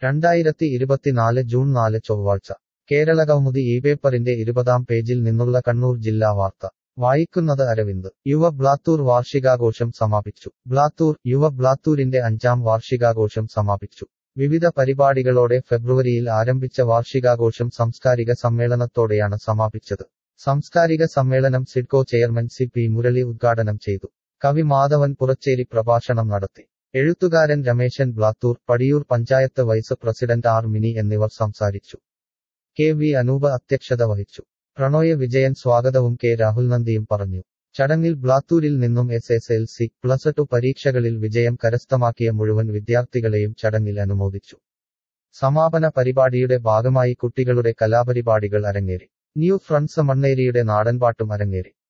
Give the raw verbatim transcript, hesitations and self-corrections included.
രണ്ടായിരത്തി ഇരുപത്തിനാല് ജൂൺ നാല് ചൊവ്വാഴ്ച കേരളകൗമുദി ഈ പേപ്പറിന്റെ ഇരുപതാം പേജിൽ നിന്നുള്ള കണ്ണൂർ ജില്ലാ വാർത്ത വായിക്കുന്നത് അരവിന്ദ് യുവ ബ്ലാത്തൂർ വാർഷികാഘോഷം സമാപിച്ചു ബ്ലാത്തൂർ യുവ ബ്ലാത്തൂരിന്റെ അഞ്ചാം വാർഷികാഘോഷം സമാപിച്ചു വിവിധ പരിപാടികളോടെ ഫെബ്രുവരിയിൽ ആരംഭിച്ച വാർഷികാഘോഷം സാംസ്കാരിക സമ്മേളനത്തോടെയാണ് സമാപിച്ചത് സാംസ്കാരിക സമ്മേളനം SIDCO chairman C P Murali ഉദ്ഘാടനം ചെയ്തു കവി മാധവൻ പുറച്ചേരി പ്രഭാഷണം നടത്തി എഴുത്തുകാരൻ Rameshan Blathur Padiyur panchayat vice president R Mini എന്നിവർ സംസാരിച്ചു കെ വി അനൂപ് അധ്യക്ഷത വഹിച്ചു പ്രണോയ് വിജയൻ സ്വാഗതവും കെ രാഹുൽ നന്ദിയും പറഞ്ഞു ചടങ്ങിൽ ബ്ലാത്തൂരിൽ നിന്നും S S L C plus two പരീക്ഷകളിൽ വിജയം കരസ്ഥമാക്കിയ മുഴുവൻ വിദ്യാർത്ഥികളെയും ചടങ്ങിൽ അനുമോദിച്ചു സമാപന പരിപാടിയുടെ ഭാഗമായി കുട്ടികളുടെ കലാപരിപാടികൾ അരങ്ങേറി ന്യൂ ഫ്രണ്ട്സ് മണ്ണേരിയുടെ നാടൻപാട്ടും അരങ്ങേറി